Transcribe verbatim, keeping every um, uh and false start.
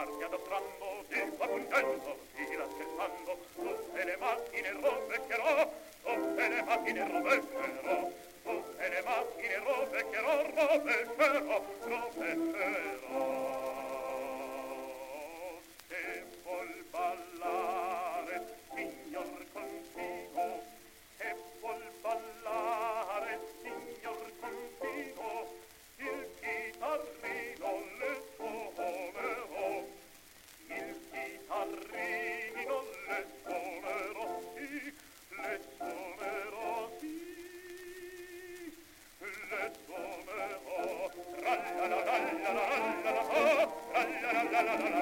parti addostrando, ti fa contento, tira scherzando, tutte le macchine rovecchierò, tutte le macchine rovecchierò, tutte le macchine rovecchierò, rovecchierò, rovecchierò. Se vuol ballare, signor consigo, se vuol ballare, signor consigo, il chitarrino le suonerò, il chitarrino le suonerò, sì, le suonerò, sì, le suonerò, tra la la la la la la la la la la la la la la